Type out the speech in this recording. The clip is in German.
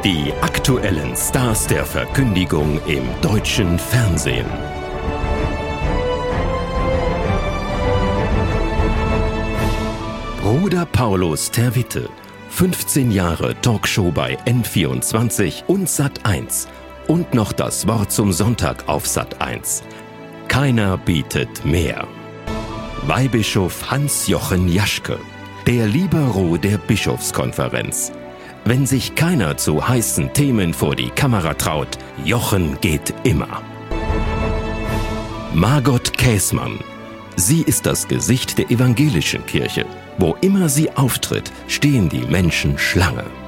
Die aktuellen Stars der Verkündigung im deutschen Fernsehen. Bruder Paulus Terwitte, 15 Jahre Talkshow bei N24 und Sat.1 und noch das Wort zum Sonntag auf Sat.1. Keiner bietet mehr. Weihbischof Hans-Jochen Jaschke, der Libero der Bischofskonferenz. Wenn sich keiner zu heißen Themen vor die Kamera traut, Jochen geht immer. Margot Käßmann. Sie ist das Gesicht der evangelischen Kirche. Wo immer sie auftritt, stehen die Menschen Schlange.